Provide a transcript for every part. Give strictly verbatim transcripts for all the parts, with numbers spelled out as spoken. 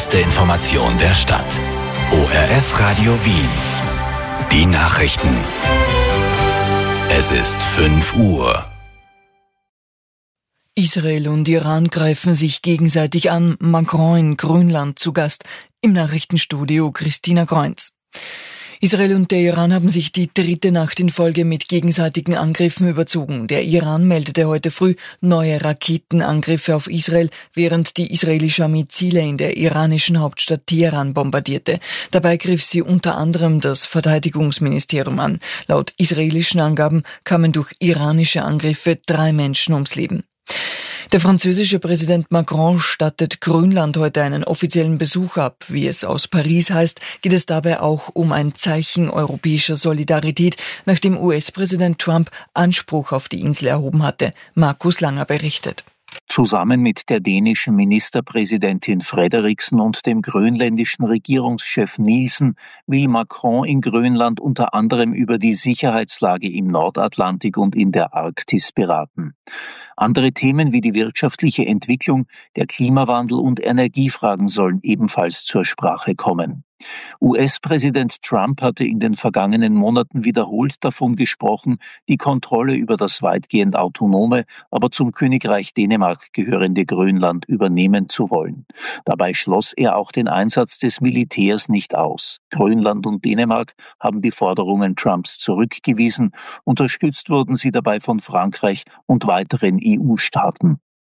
erste Information der Stadt. O R F Radio Wien. Die Nachrichten. Es ist fünf Uhr. Israel und Iran greifen sich gegenseitig an. Macron in Grönland zu Gast. Im Nachrichtenstudio Christina Kreunz. Israel und der Iran haben sich die dritte Nacht in Folge mit gegenseitigen Angriffen überzogen. Der Iran meldete heute früh neue Raketenangriffe auf Israel, während die israelische Armee Ziele in der iranischen Hauptstadt Teheran bombardierte. Dabei griff sie unter anderem das Verteidigungsministerium an. Laut israelischen Angaben kamen durch iranische Angriffe drei Menschen ums Leben. Der französische Präsident Macron stattet Grönland heute einen offiziellen Besuch ab. Wie es aus Paris heißt, geht es dabei auch um ein Zeichen europäischer Solidarität, nachdem U S-Präsident Trump Anspruch auf die Insel erhoben hatte. Markus Langer berichtet. Zusammen mit der dänischen Ministerpräsidentin Frederiksen und dem grönländischen Regierungschef Nielsen will Macron in Grönland unter anderem über die Sicherheitslage im Nordatlantik und in der Arktis beraten. Andere Themen wie die wirtschaftliche Entwicklung, der Klimawandel und Energiefragen sollen ebenfalls zur Sprache kommen. U S-Präsident Trump hatte in den vergangenen Monaten wiederholt davon gesprochen, die Kontrolle über das weitgehend autonome, aber zum Königreich Dänemark gehörende Grönland übernehmen zu wollen. Dabei schloss er auch den Einsatz des Militärs nicht aus. Grönland und Dänemark haben die Forderungen Trumps zurückgewiesen. Unterstützt wurden sie dabei von Frankreich und weiteren E U-Staaten.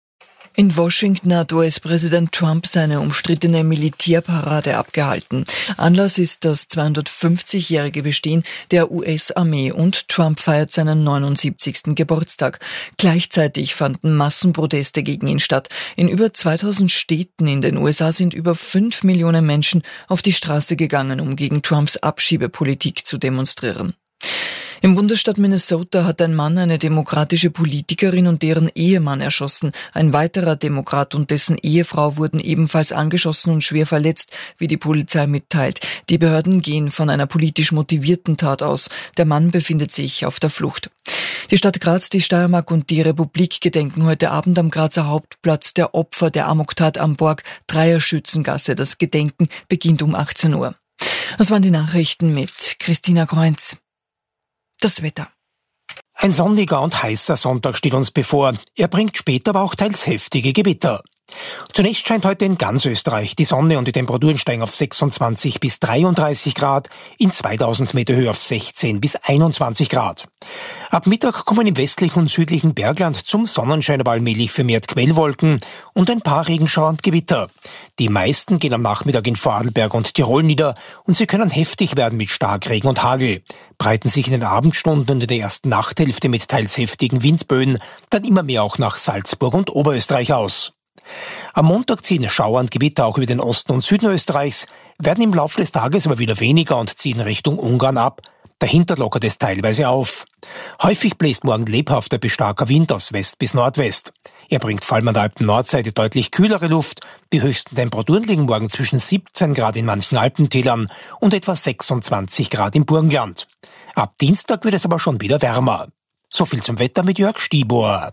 In Washington hat U S-Präsident Trump seine umstrittene Militärparade abgehalten. Anlass ist das zweihundertfünfzigjährige Bestehen der U S-Armee und Trump feiert seinen neunundsiebzigsten Geburtstag. Gleichzeitig fanden Massenproteste gegen ihn statt. In über zweitausend Städten in den U S A sind über fünf Millionen Menschen auf die Straße gegangen, um gegen Trumps Abschiebepolitik zu demonstrieren. Im Bundesstaat Minnesota hat ein Mann eine demokratische Politikerin und deren Ehemann erschossen. Ein weiterer Demokrat und dessen Ehefrau wurden ebenfalls angeschossen und schwer verletzt, wie die Polizei mitteilt. Die Behörden gehen von einer politisch motivierten Tat aus. Der Mann befindet sich auf der Flucht. Die Stadt Graz, die Steiermark und die Republik gedenken heute Abend am Grazer Hauptplatz der Opfer der Amoktat am Borg, Dreierschützengasse. Das Gedenken beginnt um achtzehn Uhr. Das waren die Nachrichten mit Christina Kreunz. Das Wetter. Ein sonniger und heißer Sonntag steht uns bevor. Er bringt später aber auch teils heftige Gewitter. Zunächst scheint heute in ganz Österreich die Sonne und die Temperaturen steigen auf sechsundzwanzig bis dreiunddreißig Grad, in zweitausend Meter Höhe auf sechzehn bis einundzwanzig Grad. Ab Mittag kommen im westlichen und südlichen Bergland zum Sonnenschein aber allmählich vermehrt Quellwolken und ein paar Regenschauer und Gewitter. Die meisten gehen am Nachmittag in Vorarlberg und Tirol nieder und sie können heftig werden mit Starkregen und Hagel, breiten sich in den Abendstunden und in der ersten Nachthälfte mit teils heftigen Windböen dann immer mehr auch nach Salzburg und Oberösterreich aus. Am Montag ziehen Schauer und Gewitter auch über den Osten und Süden Österreichs, werden im Laufe des Tages aber wieder weniger und ziehen Richtung Ungarn ab. Dahinter lockert es teilweise auf. Häufig bläst morgen lebhafter bis starker Wind aus West bis Nordwest. Er bringt vor allem an der Alpen-Nordseite deutlich kühlere Luft. Die höchsten Temperaturen liegen morgen zwischen siebzehn Grad in manchen Alpentälern und etwa sechsundzwanzig Grad im Burgenland. Ab Dienstag wird es aber schon wieder wärmer. So viel zum Wetter mit Jörg Stibor.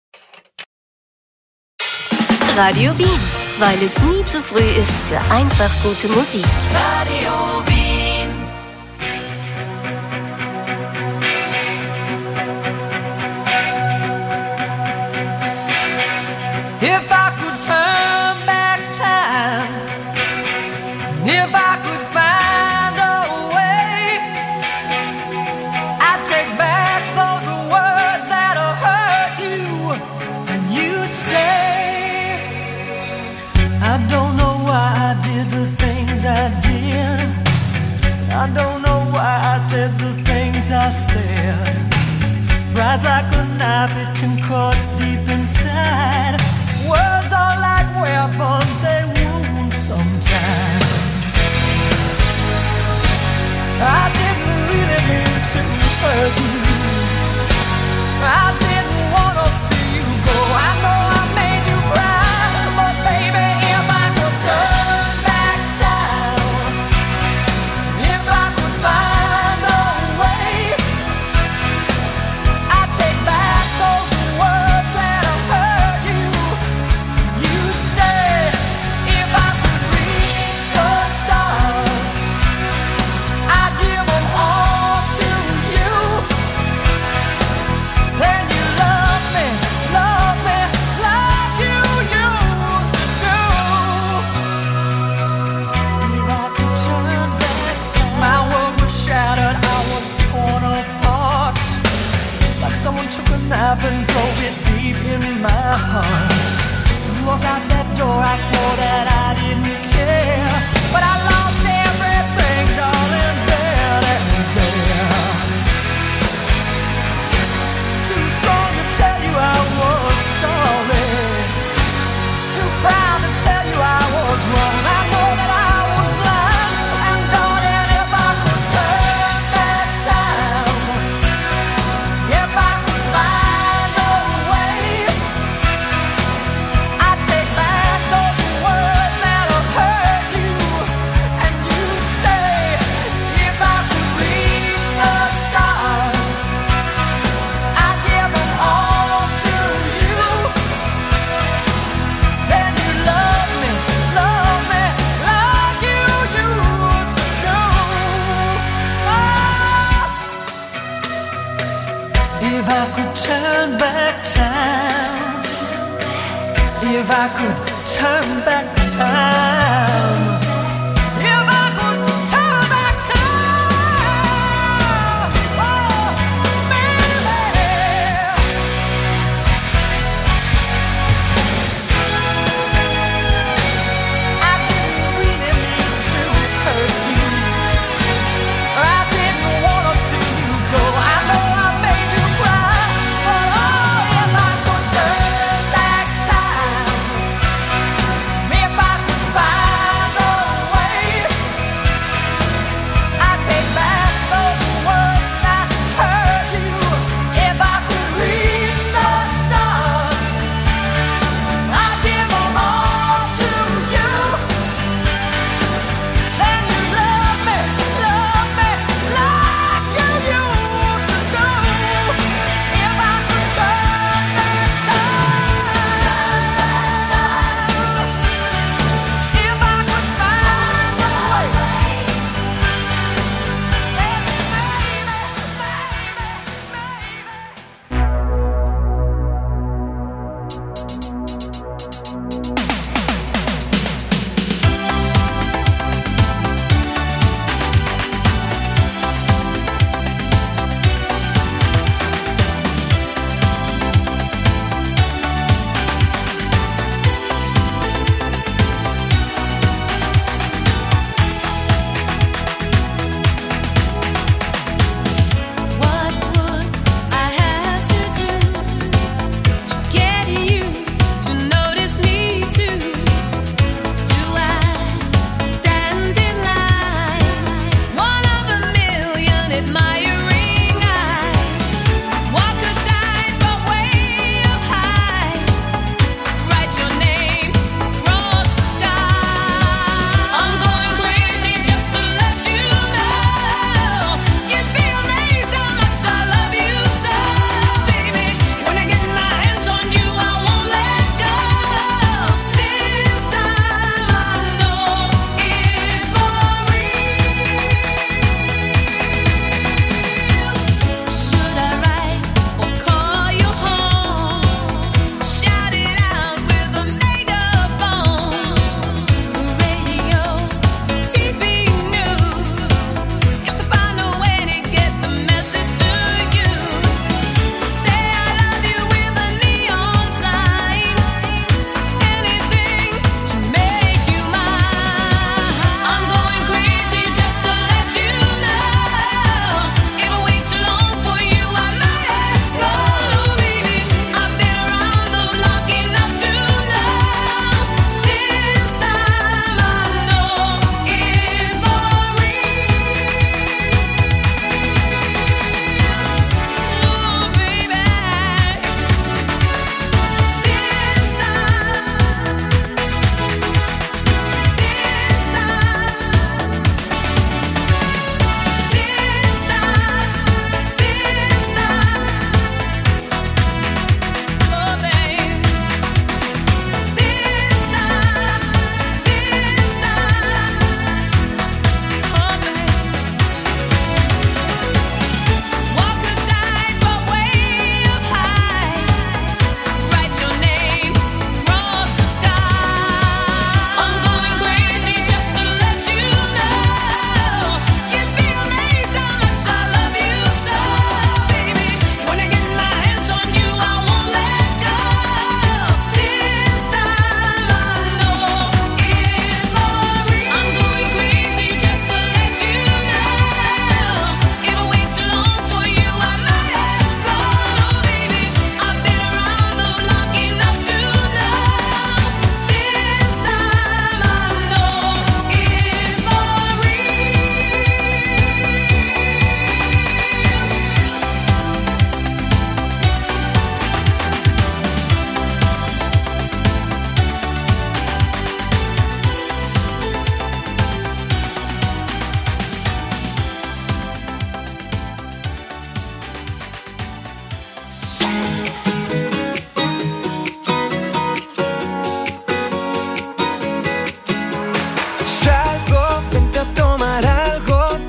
Radio Wien, weil es nie zu früh ist für einfach gute Musik. Radio Wien. If I could turn back time, if I could find a way, I'd take back those words that hurt you, and you'd stay. I don't know why I did the things I did. I don't know why I said the things I said. Pride's like a knife, it can cut deep inside. Words are like weapons, they wound sometimes. I didn't really mean to hurt you. I didn't want to see you go. I know I made you cry, but baby, if I could turn back time, if I could find a way, I'd take back those words that hurt you. You'd stay if I could reach my heart. You walked out that door, I swore that I didn't care, but I lost everything, darling, there and there. Too strong to tell you I was sorry, too proud to tell you I was wrong. I know that I was blind, and darling, if I could turn back time, if I could find a way, I'd take back those words that have hurt you, and you'd stay. If I could reach the stars, I'd give them all to you. Then you love me, love me like you used to do. Oh. If I could turn back time, if I could turn back time, if I could turn back time, oh, baby. I didn't really mean to hurt you, or I didn't want to see you go. I know I made you cry, but oh, if I could turn back time, if I could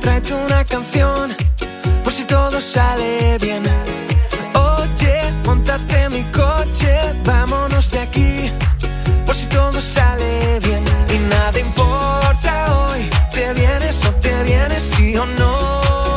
tráete una canción, por si todo sale bien. Oye, móntate en mi coche, vámonos de aquí, por si todo sale bien. Y nada importa hoy, te vienes o te vienes, sí o no.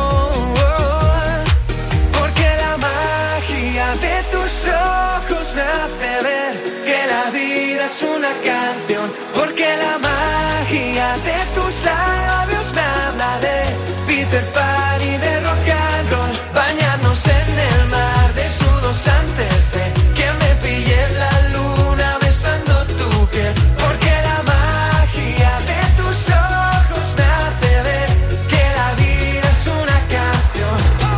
Porque la magia de tus ojos me hace ver que la vida es una canción. Porque la magia de tus labios me habla de Peter Pan y de rock and roll. Bañarnos en el mar desnudos antes de que me pille la luna besando tu piel. Porque la magia de tus ojos me hace ver que la vida es una canción.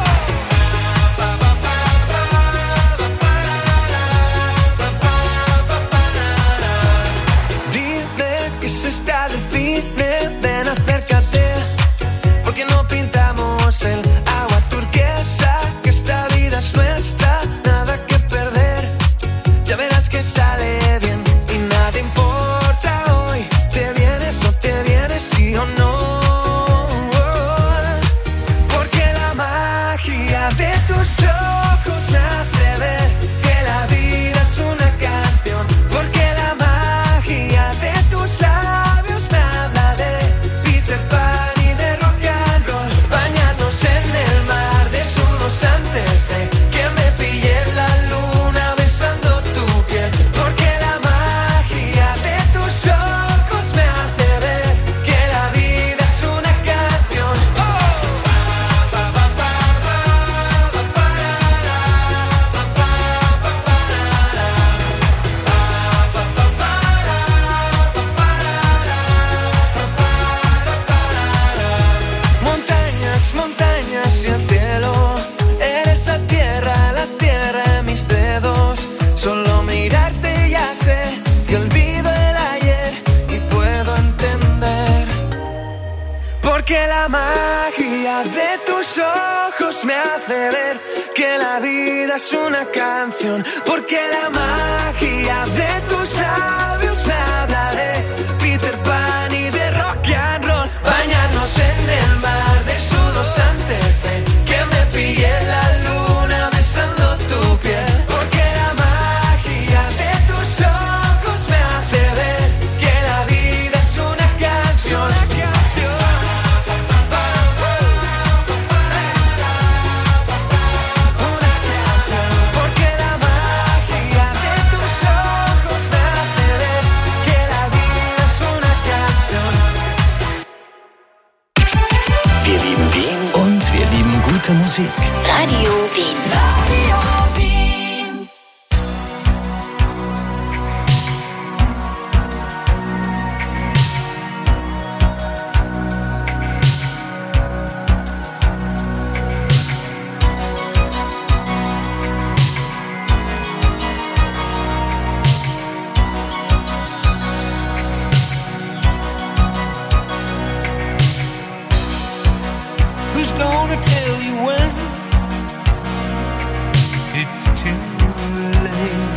Dime que se está de cine, ven acércate, porque no pintamos el agua turquesa, que esta vida es nuestra, nada que perder, ya verás que sale bien. Y nada importa hoy, te vienes o te vienes, sí o no. Porque la magia de tus ojos me hace ver que la vida es una canción. Porque la magia de tus labios me habla de Peter Pan y de rock and roll. Bañarnos en el mar desnudos antes de que me pille la luna besando tu piel. Porque la magia de tus ojos me hace ver que la vida es una canción. Montañas, montañas y el cielo, eres la tierra, la tierra en mis dedos. Solo mirarte ya sé que olvido el ayer y puedo entender. Porque la magia de tus ojos me hace ver que la vida es una canción. Porque la magia de tus labios me habla de Peter Pan y de rock and roll. Bañarnos en el mar desnudos antes de que me pille la luna besando tu piel. Porque la magia de tus ojos me hace ver que la vida es una canción. Porque la magia de tus ojos me hace ver que la vida es una canción. Wir lieben Wien und wir lieben gute Musik. Radio Wien. Radio Wien. Who's gonna tell you when it's too late?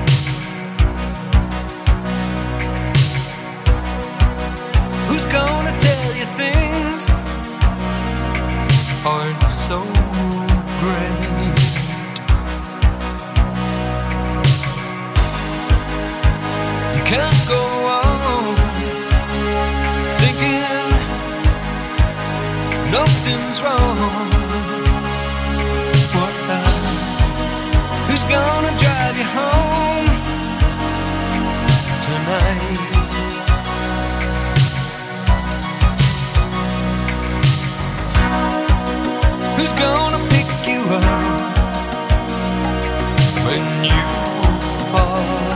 Who's gonna tell you things aren't so great? You can't go on thinking nothing's wrong. What now? Who's gonna drive you home tonight? Who's gonna pick you up when you fall?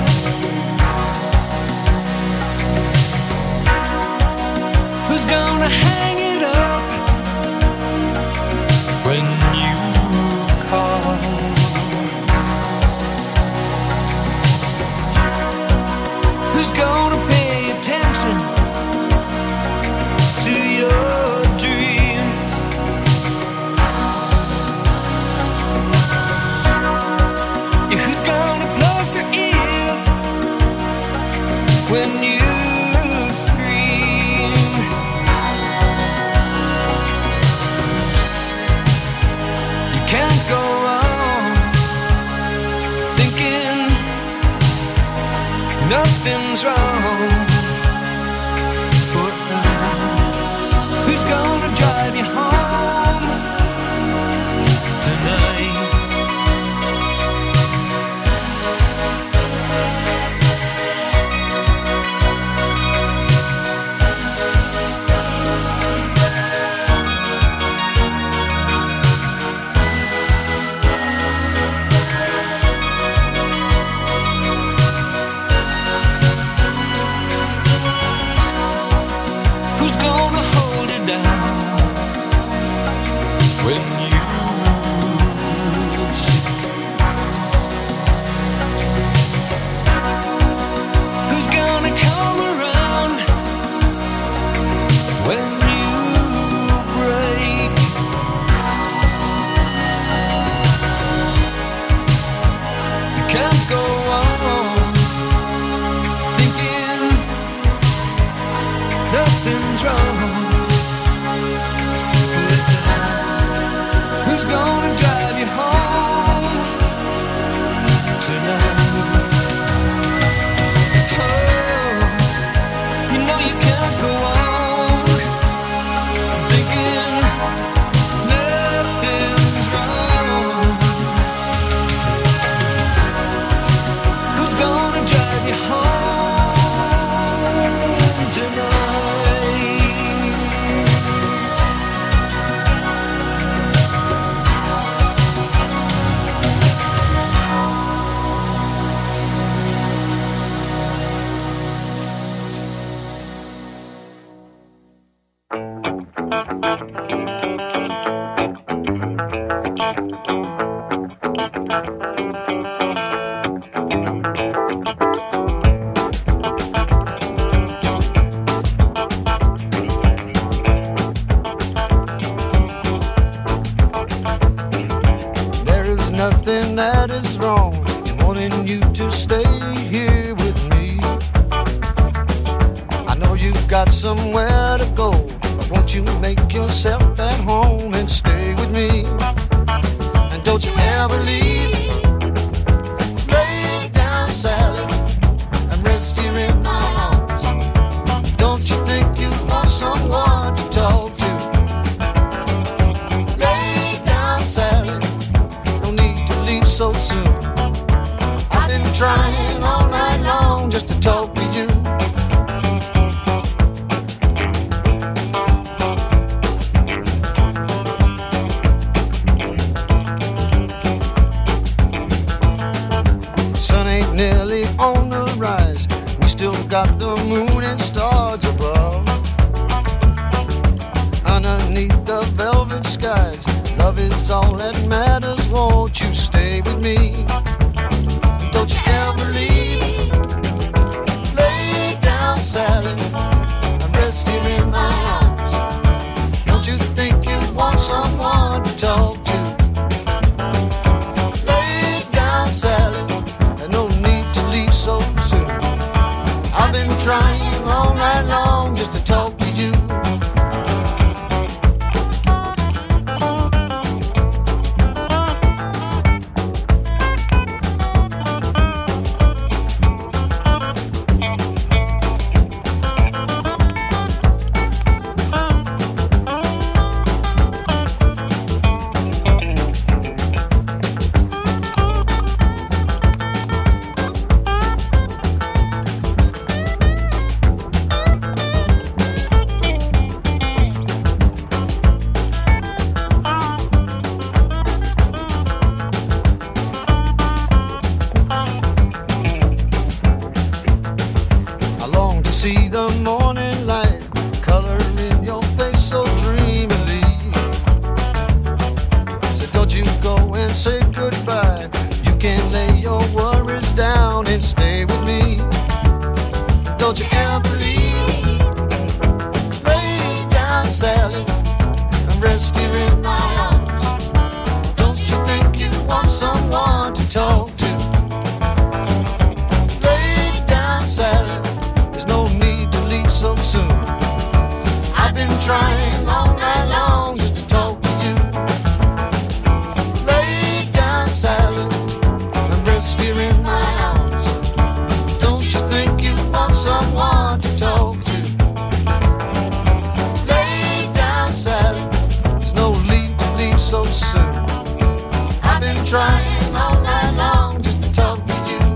Who's gonna hang it up when you call? Who's gonna pay attention to your dreams? nothing's wrong. But who's gonna drive you home tonight? Who's gonna hold it down when you're sick? Who's gonna come around when you break? You can't go on thinking nothing's wrong. Who's gonna drive you home tonight? Oh, you know you can't go on thinking nothing's wrong. Who's gonna drive you home tonight? There is nothing that is wrong in wanting you to stay here with me. I know you've got somewhere to go, but won't you make yourself at home and stay with me? And don't you ever leave. Lay down, Sally, and rest here in my arms. Don't you think you want someone to talk to? Lay down, Sally, no need to leave so soon. I've been trying all night long just to talk to you. Sun ain't nearly on the rise. We still got the moon and stars above. Underneath the velvet skies, love is all that matters. Won't you stay with me? Don't you ever leave. Lay down, Sally, and rest here in my arms. Don't you think you want someone to talk to? Lay down, Sally, and no need to leave so soon. I've been trying all night long just to talk to you. I long to see the morning light, color in your face so dreamily. So don't you go and say goodbye. You can lay your worries down and stay with me. Don't you ever leave. Lay down, Sally, and rest here in my arms. Don't you think you want someone to talk to? Lay down, Sally, there's no need to leave so soon. I've been trying all night long just to talk to you. Lay down, Sally, and rest here in my arms. Don't you think trying all night long just to talk to you.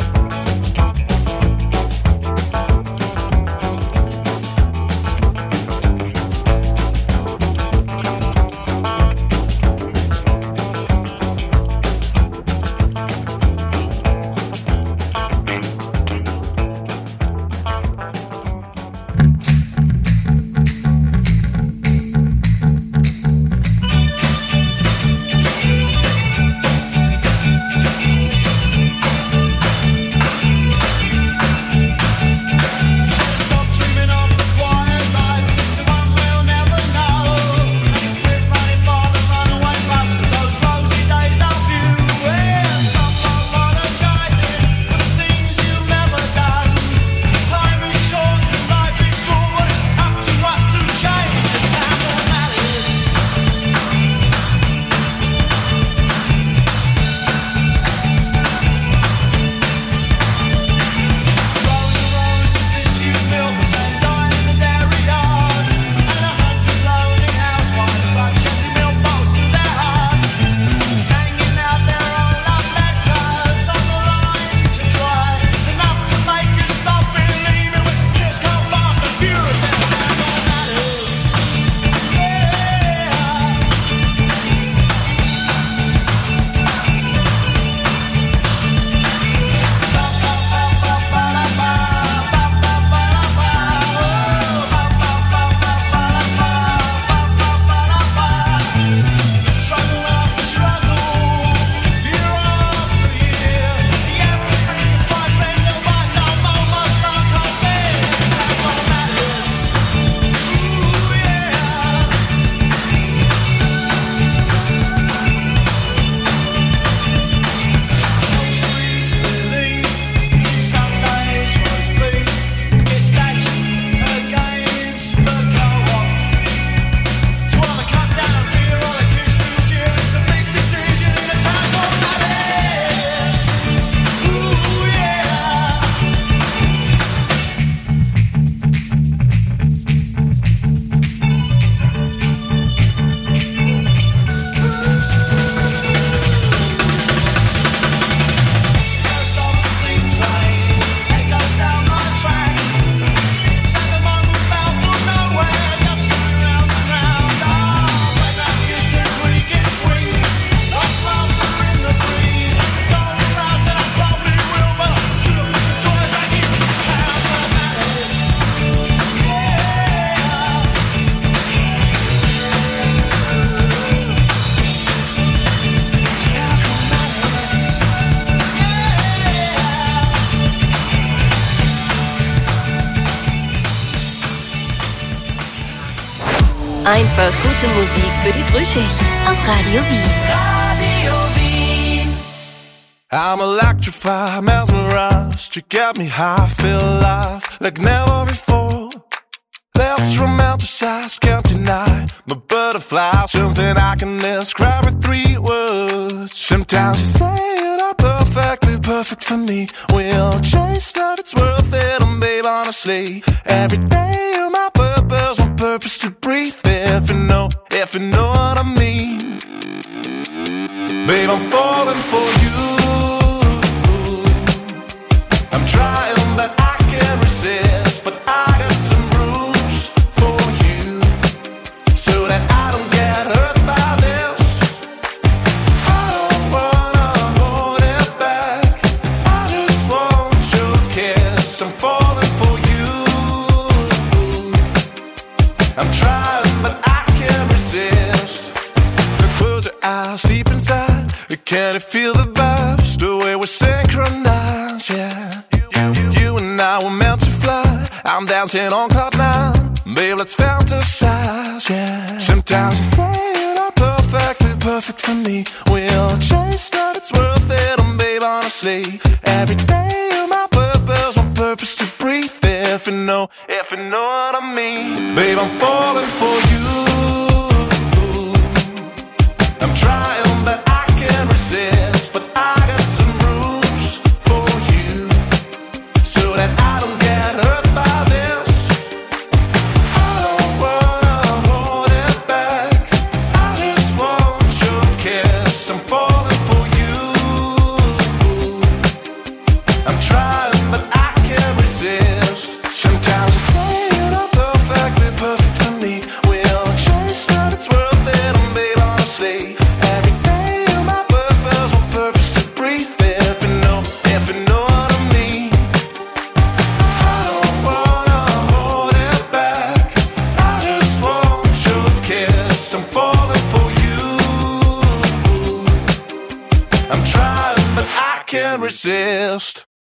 Einfach gute Musik für die Frühschicht auf Radio Wien. Radio Wien. I'm electrified, mesmerized. You get me high, feel alive like never before. Let's romanticize, can't deny my butterfly, something I can describe with three words. Sometimes you say it are perfectly perfect for me. We'll chase that, it's worth it, and babe, honestly, every day of my purpose, my purpose to breathe. If you know, if you know what I mean, babe, I'm falling for you. I'm trying, but I can't resist. But I got some rules for you, so that I don't get hurt by this. I don't wanna hold it back, I just want your kiss. I'm falling for you. I'm trying, but I can't resist. Close your eyes deep inside. Can you feel the vibes, the way we're synchronized, yeah. You and I were meant to fly. I'm dancing on cloud nine. Babe, let's fantasize, yeah. Sometimes you say it all perfectly perfect for me. We'll chase that, it's worth it, and babe, honestly, every day of my purpose, my purpose to breathe. If you know, if you know what I mean, babe, I'm falling for you. I'm trying, but I can't resist. But I got some rules for you, so that I don't get hurt by this. I don't wanna hold it back, I just want your kiss. I'm falling for you. resist.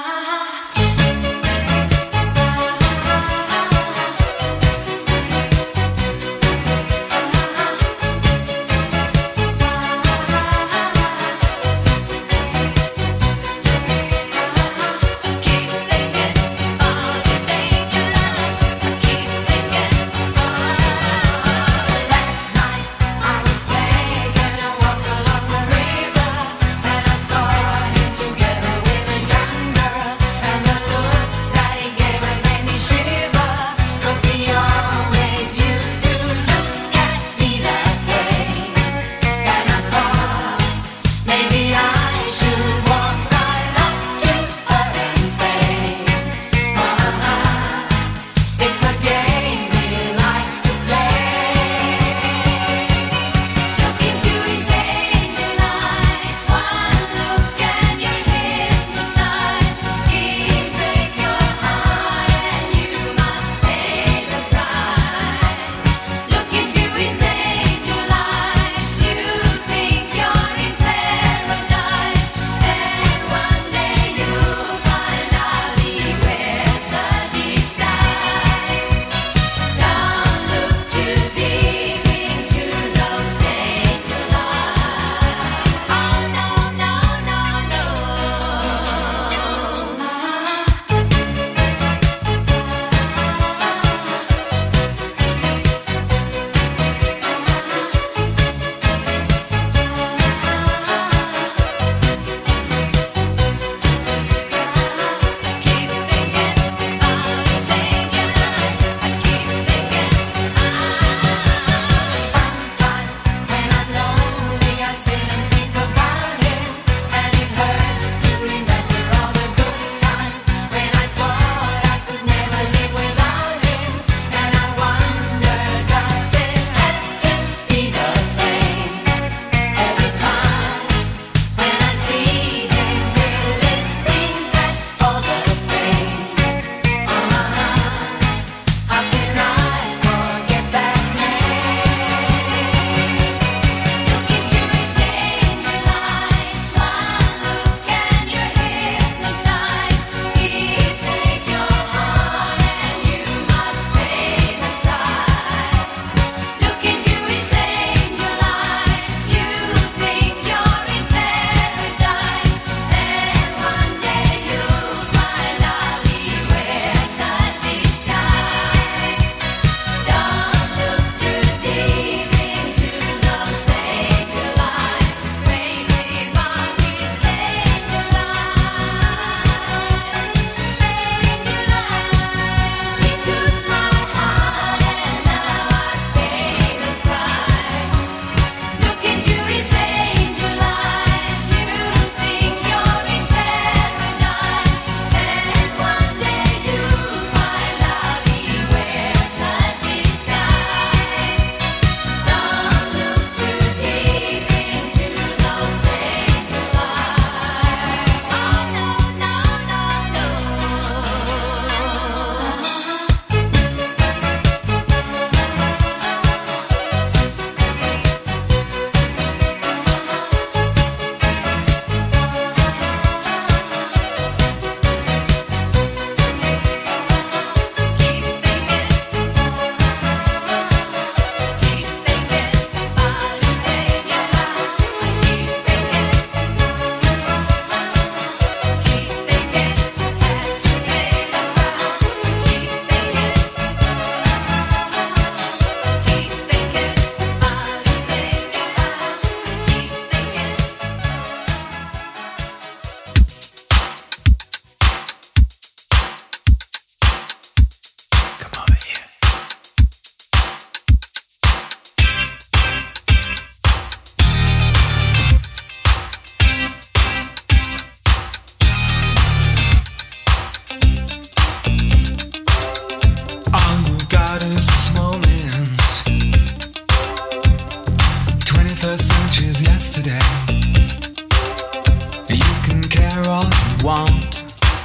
want.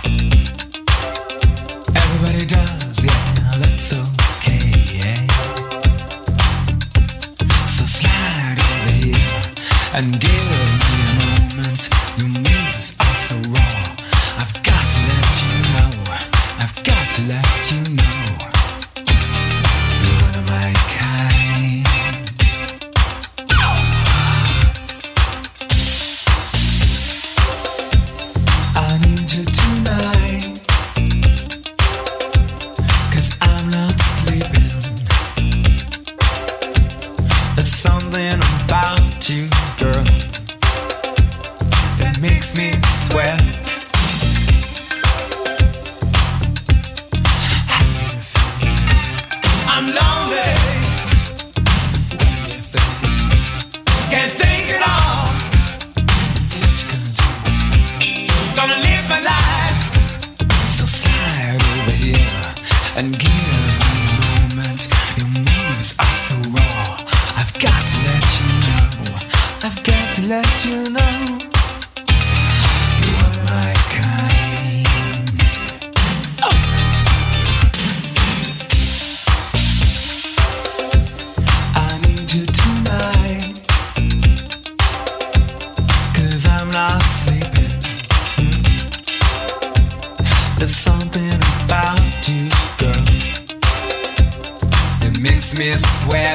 Everybody does, yeah, that's okay, yeah. So slide over here and give me a moment. Your moves are so so raw. I've got to let you know. I've got to let you know. You're one of my kind. I need you tonight, 'cause I'm not sleeping. There's something about you, girl, that makes me sweat. I'm lonely. What do you think? Can't think at all. What you gonna do? Gonna live my life. So slide over here and give me a moment. Your moves are so raw. I've got to let you know. I've got to let you know. You're my kind. Oh. I need you tonight, 'cause I'm not sleeping. There's something about you, girl, that makes me sweat.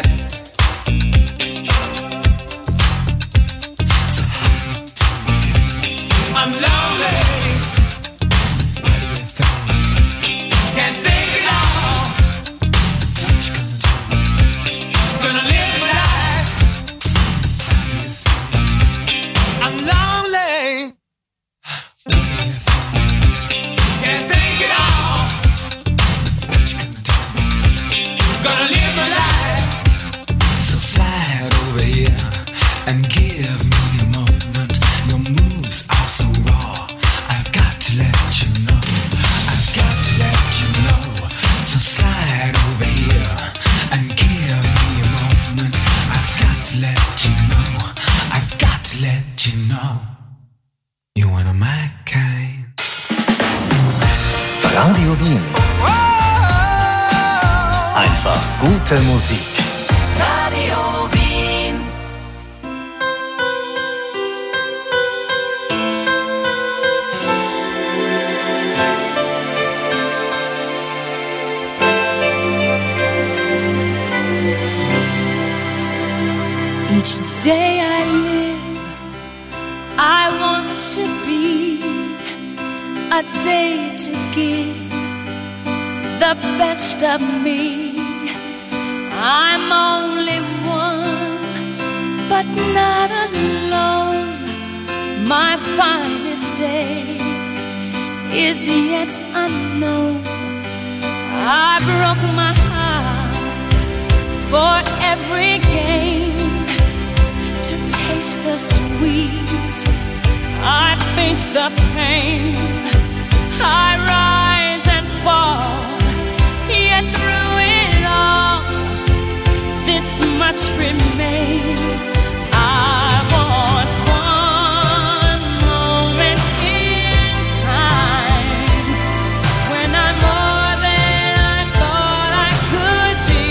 I'm lonely. What do you think? Can't think at all. What you gonna do? Gonna live my life. What do you think? I'm lonely. What do you think? Can't think at all. What you gonna do? Gonna live my life. So slide over here and give me a moment. Your moves are so raw. I've got to let you know. I've got to let you know. So slide over here and give me a moment. I've got to let you know. I've got to let you know. You're one of my kind. Radio Wien. Einfach gute Musik. Radio Wien. Each day I live, I want to be a day to give the best of me. I'm only one, but not alone. My finest day is yet unknown. I broke my heart for every gain, to taste the sweet. I face the pain. I rise and fall, yet through it all, this much remains. I want one moment in time, when I'm more than I thought I could be,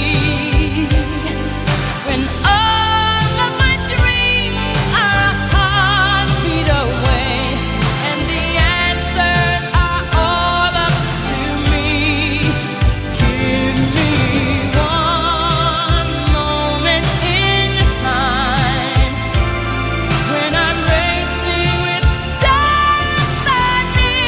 when all of my dreams are a heartbeat away, and the answers are all up to me. Give me one moment in time, when I'm racing with destiny.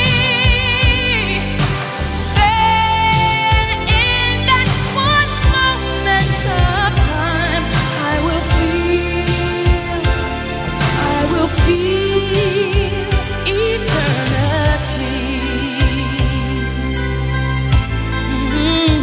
Then in that one moment of time, I will feel, I will feel eternity. Mhm.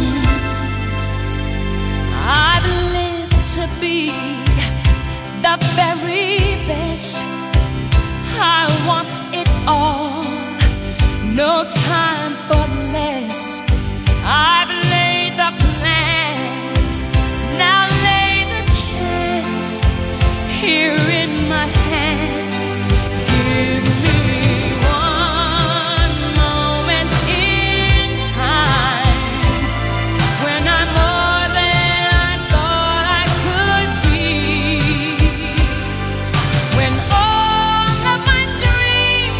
I've lived to be the very best. I want it all, no time for less. I've laid the plans, now lay the chance here in my hands. Give me one moment in time, when I'm more than I thought I could be, when all of my dreams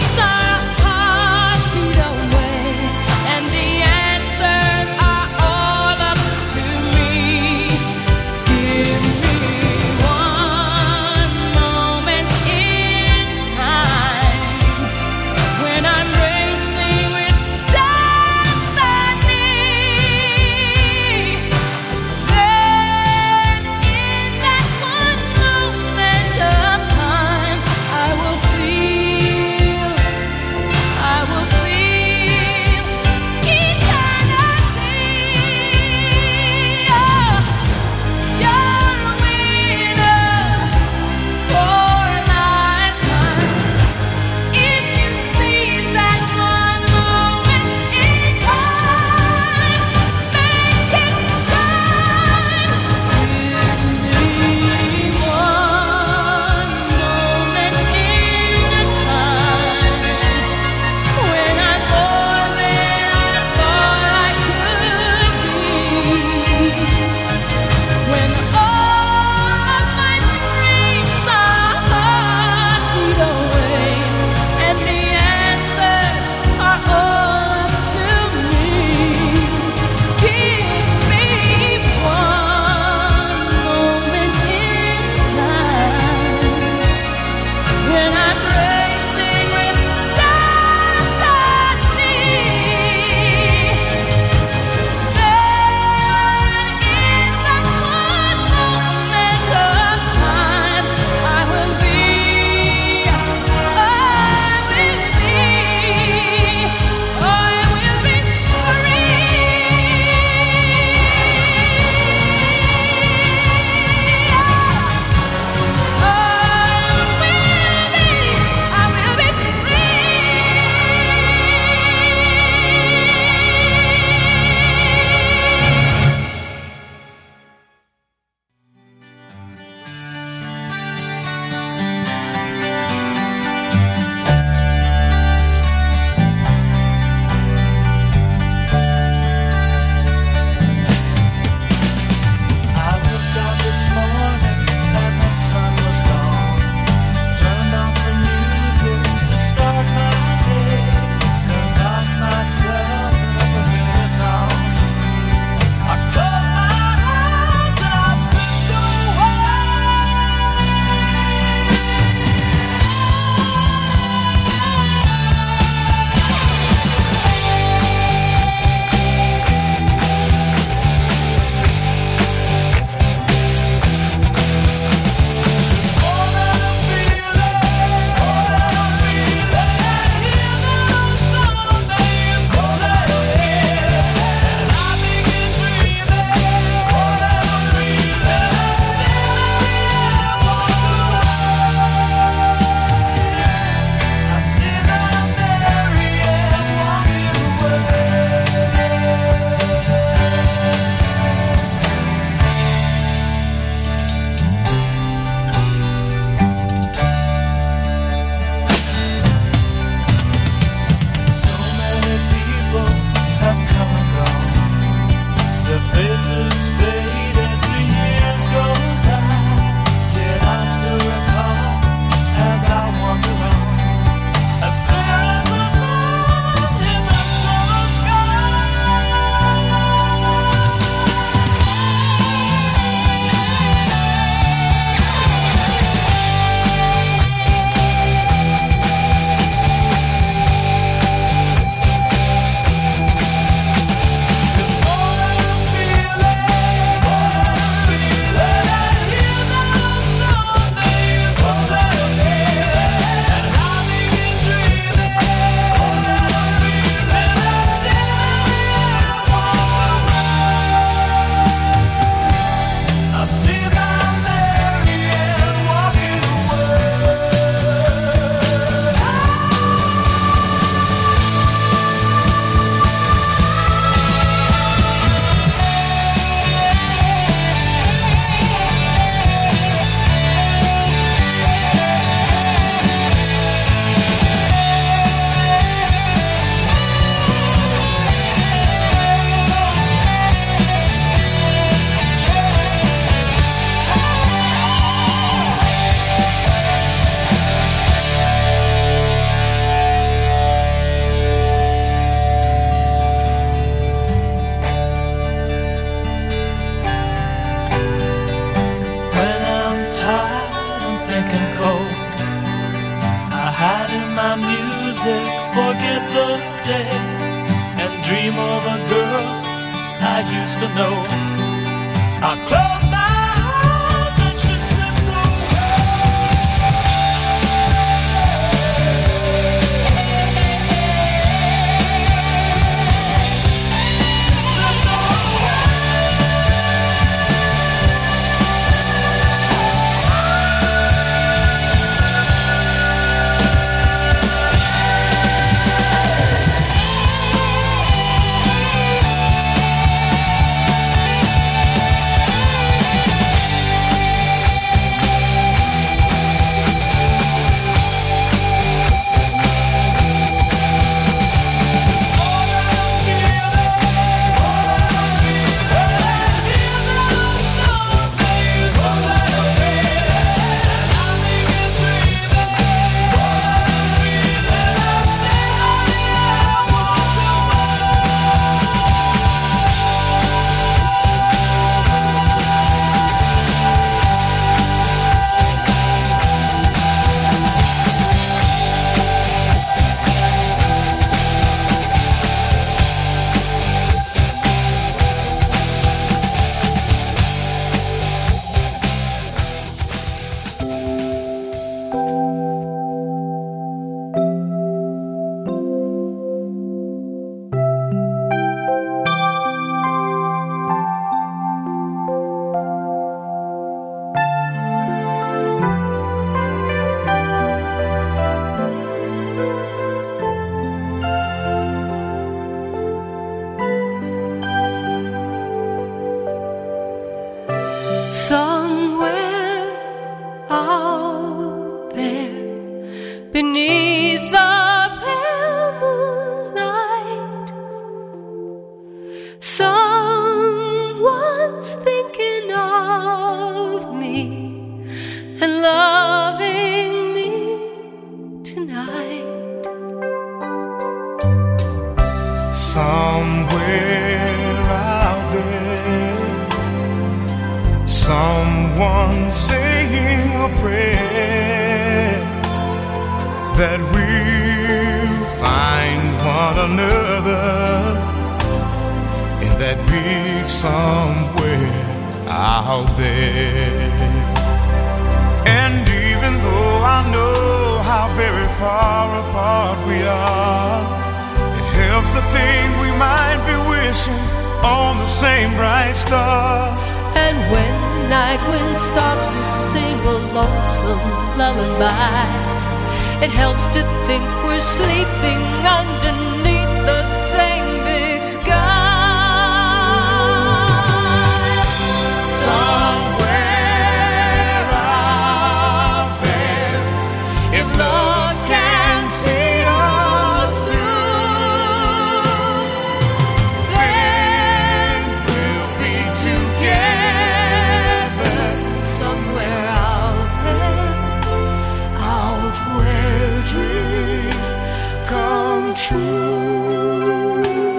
hide and think and cold. I hide in my music, forget the day, and dream of a girl I used to know. I close my eyes and she slipped somewhere out there beneath the pale moonlight. Someone's thinking of me and loving me tonight. Somewhere out there, someone saying a prayer that we'll find one another in that big somewhere out there. And even though I know how very far apart we are, it helps to think we might be wishing on the same bright star. And when the night wind starts to sing a lonesome lullaby, it helps to think we're sleeping underneath the same big sky. Somewhere out there, if love can see us through, then we'll be together somewhere out there, out where dreams come true.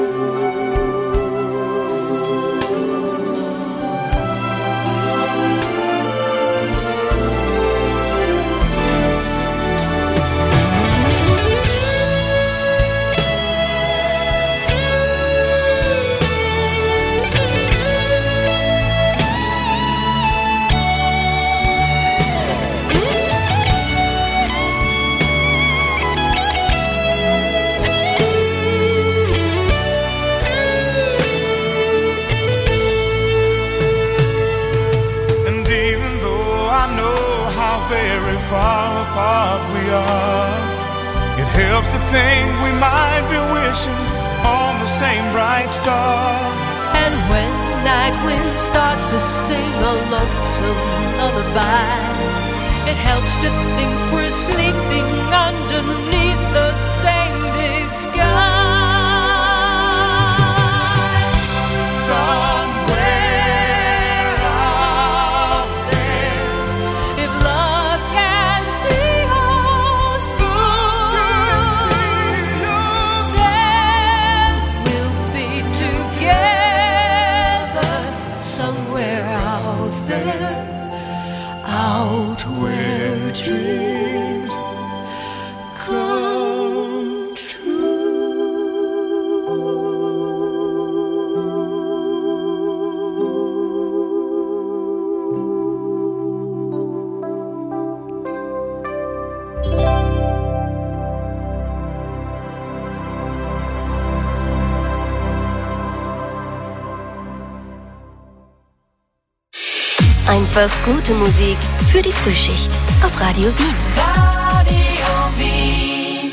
And even though I know how very far apart we are, it helps to think we might be wishing on the same bright star. And when the night wind starts to sing a lonesome lullaby, it helps to think we're sleeping underneath the same big sky. Somewhere out there, if love can see us through, then we'll be together somewhere out there, out where dreams come true. Einfach gute Musik für die Frühschicht auf Radio Wien. Radio Wien.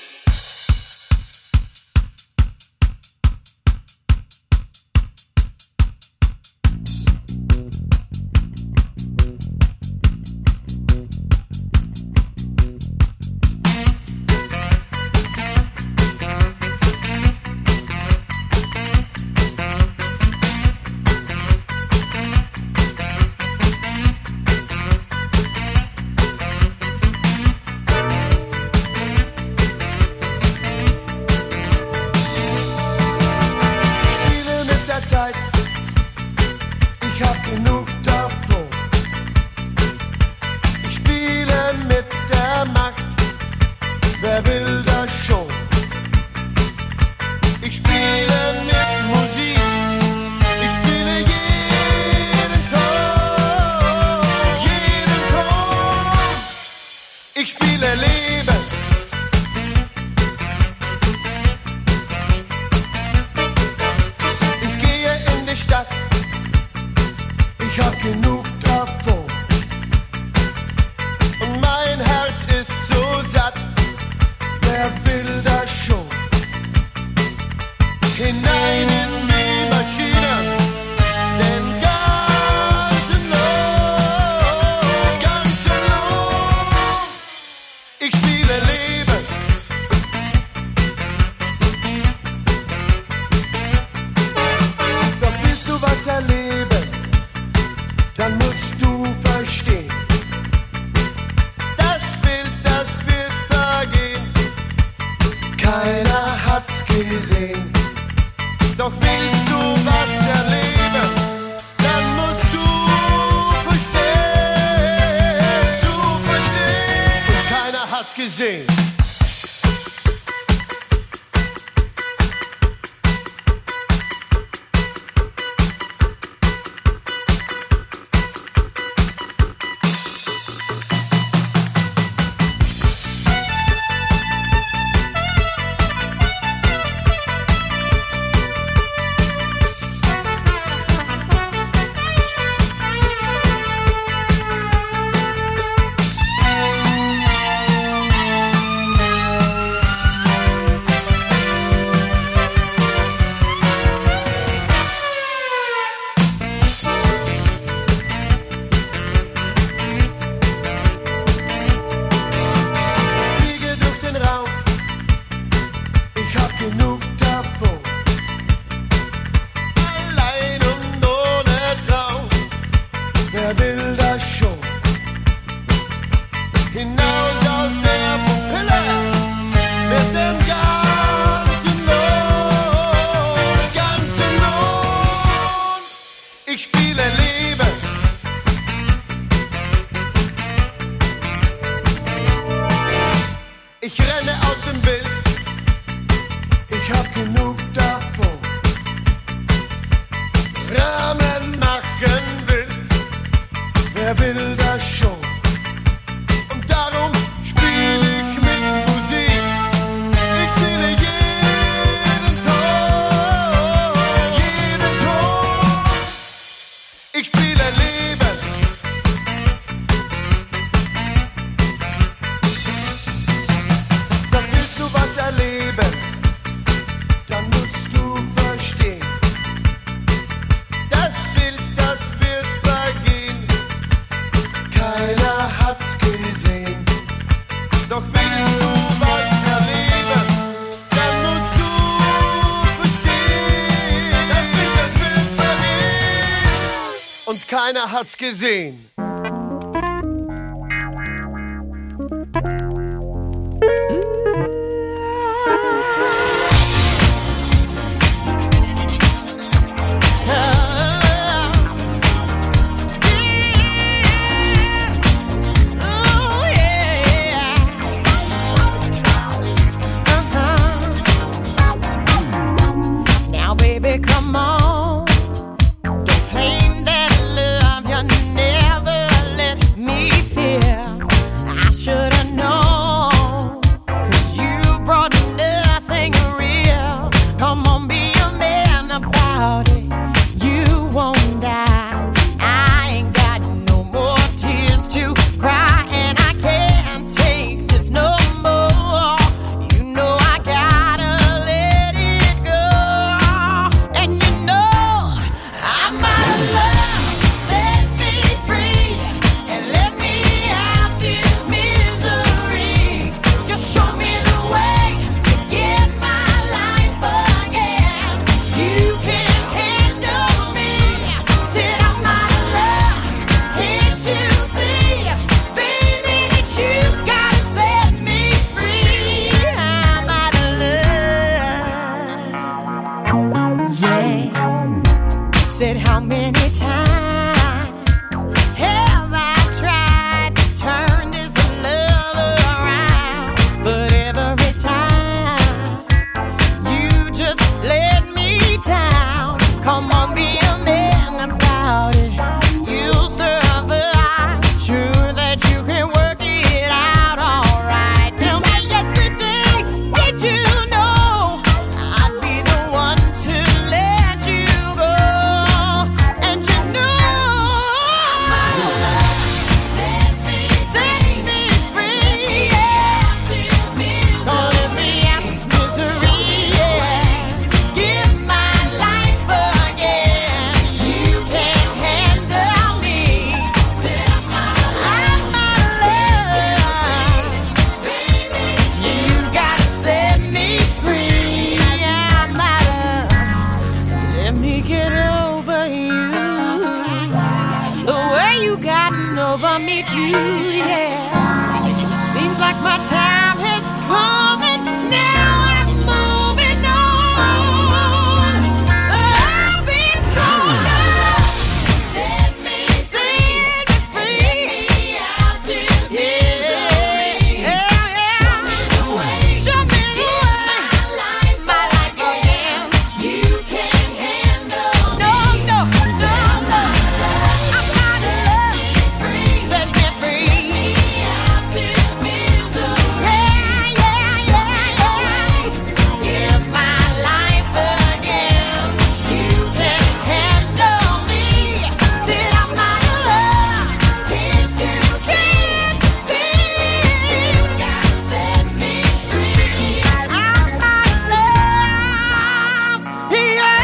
Keiner hat's gesehen. yeah. Seems like my time has come and now I'm moving on. I'll be stronger. Set me, set me free. Out this misery. Yeah, yeah. Show me the way. Show me the way. My life, my life again. You can't handle no, no, no, no. I'm not in love. Set me free. Out this misery. Yeah, yeah, yeah, yeah. Give my life again. You can't handle me. Said I'm not in love. Can't you see? You gotta set me free. I'm not in love. Yeah.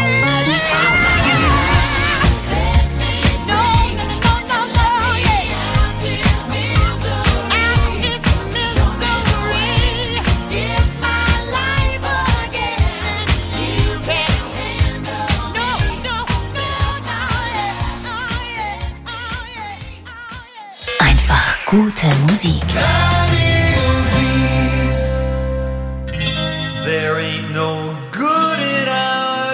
Set me free. No, no, no, no, yeah. Out this misery. Out this misery. Give my life again. You can't handle no, no, so now, yeah, oh yeah, oh yeah, oh yeah. Einfach gute Musik. There ain't no good in our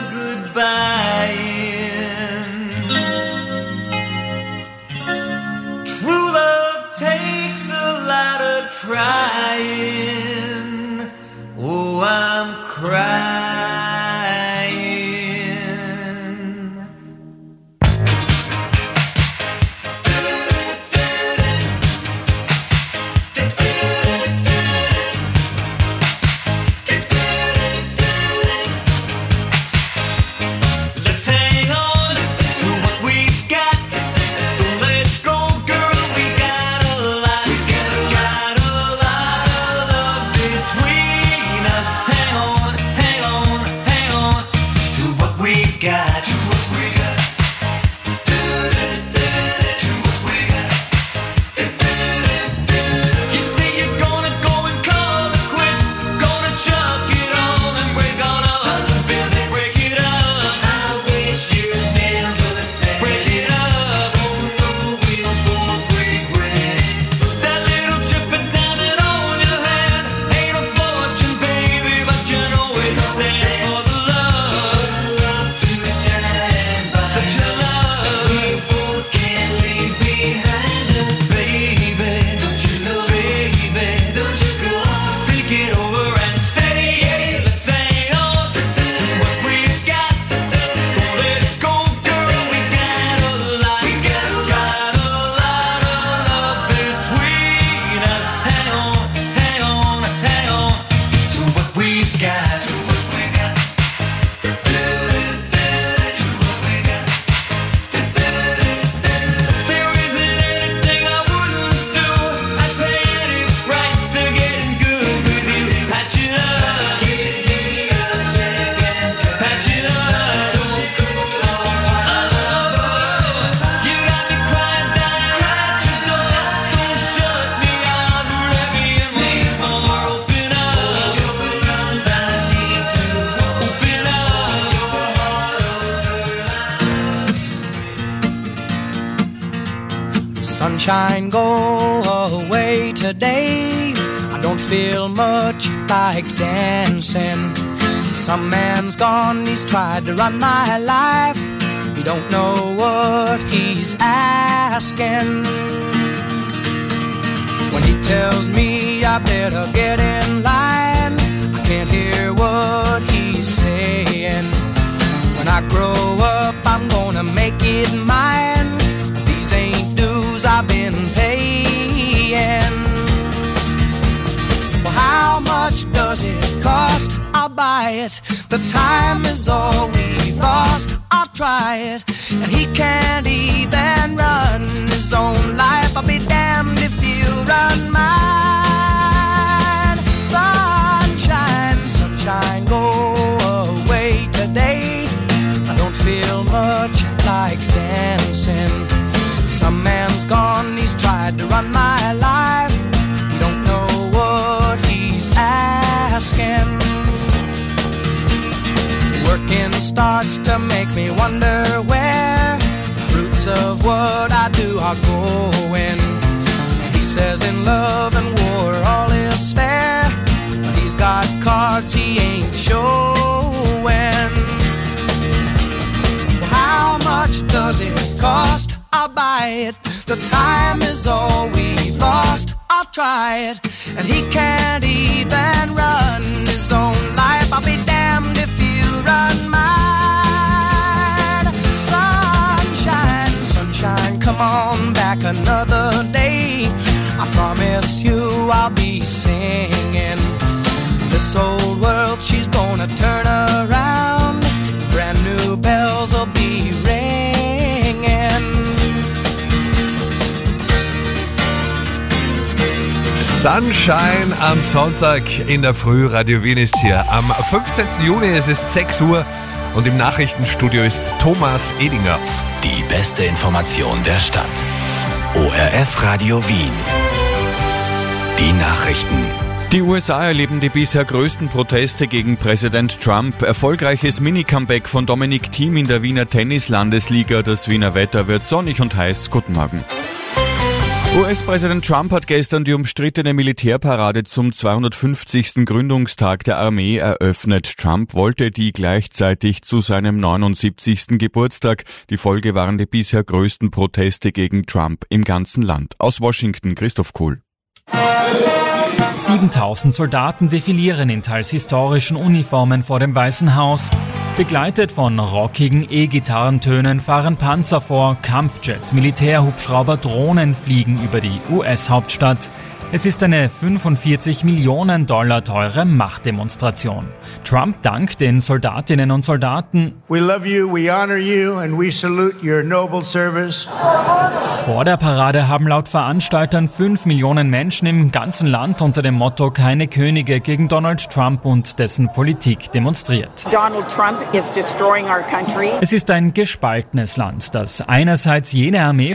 goodbying. True love takes a lot of trying. Oh, I'm crying. Let's hang on to what we've got. Don't let go, girl. We got a lot, got a lot of love between us. Hang on, hang on, hang on to what we got. To what we got. To what we got. You say you're gonna go and call it quits, gonna chuck it all and break all of our business. Break it up. I wish you'd never say. Break it up. Oh no, we'll both regret it. That little dripping diamond on your hand ain't a fortune, baby, but you know it stands for the love. To time, such a love we both can't leave behind us, baby. Don't you know, baby? Don't you go? Think it over and stay. Let's hang on to what we've got. Don't let it go, girl. We got a lot. We got a lot of love between us. Hang on, hang on, hang on to what we've got. To what we got. To what we got. There isn't anything I wouldn't do. I'd pay any price to getting good with you. Patch it up. Patch it up. You got me crying down at your door. Don't shut me out. Let me in once more. Open up. I need to open up. Sunshine, go away today. I don't feel much like dancing. Some man's gone, he's tried to run my life. He don't know what he's asking. When he tells me I better get in line, I can't hear what he's saying. When I grow up, I'm gonna make it mine. These ain't dues I've been paying. Well, how much does it cost? I'll buy it. The time is all we've lost. I'll try it. And he can't even run his own life. I'll be damned if you run mine. Sunshine, sunshine, go away today. I don't feel much like dancing. Some man's gone, he's tried to run my life. You don't know what he's asking. Working starts to make me wonder where the fruits of what I do are going. And Says in love and war all is fair, but he's got cards he ain't showing. How much does it cost? I'll buy it. The time is all we've lost. I'll try it. And he can't even run his own life. I'll be damned if you run mine. Sunshine, sunshine, come on back another day. I promise you I'll be singing. This old world, she's gonna turn around. Brand new bells will be ringing. Sunshine am Sonntag in der Früh. Radio Wien ist hier. Am fünfzehnten Juni, es ist sechs Uhr und im Nachrichtenstudio ist Thomas Edinger. Die beste Information der Stadt. O R F Radio Wien. Die Nachrichten. Die U S A erleben die bisher größten Proteste gegen Präsident Trump. Erfolgreiches Mini-Comeback von Dominic Thiem in der Wiener Tennis-Landesliga. Das Wiener Wetter wird sonnig und heiß. Guten Morgen. U S-Präsident Trump hat gestern die umstrittene Militärparade zum zweihundertfünfzigsten Gründungstag der Armee eröffnet. Trump wollte die gleichzeitig zu seinem neunundsiebzigsten Geburtstag. Die Folge waren die bisher größten Proteste gegen Trump im ganzen Land. Aus Washington, Christoph Kuhl. siebentausend Soldaten defilieren in teils historischen Uniformen vor dem Weißen Haus. Begleitet von rockigen E-Gitarrentönen fahren Panzer vor, Kampfjets, Militärhubschrauber, Drohnen fliegen über die U S-Hauptstadt. Es ist eine fünfundvierzig Millionen Dollar teure Machtdemonstration. Trump dankt den Soldatinnen und Soldaten. We love you, we honor you and we salute your noble service. Vor der Parade haben laut Veranstaltern fünf Millionen Menschen im ganzen Land unter dem Motto Keine Könige gegen Donald Trump und dessen Politik demonstriert. Donald Trump is destroying our country. Es ist ein gespaltenes Land, das einerseits jene Armee